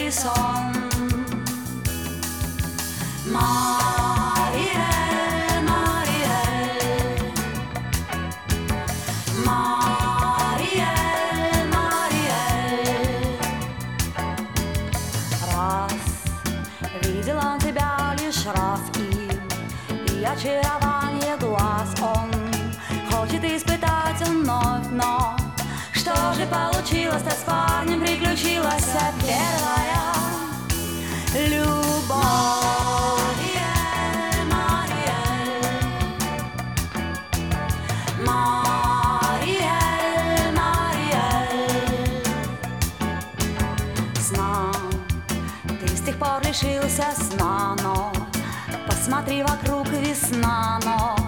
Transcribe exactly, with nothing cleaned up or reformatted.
сладкий сон. Мариэль, Мариэль, Мариэль, Мариэль. Раз видел он тебя лишь раз, и очарование глаз он хочет испытать вновь, но что же получилось-то с парнем? Приключилась первая любовь. Мариэль, Мариэль, Мариэль, Мариэль. Сна, ты с тех пор лишился сна, но посмотри вокруг, весна, но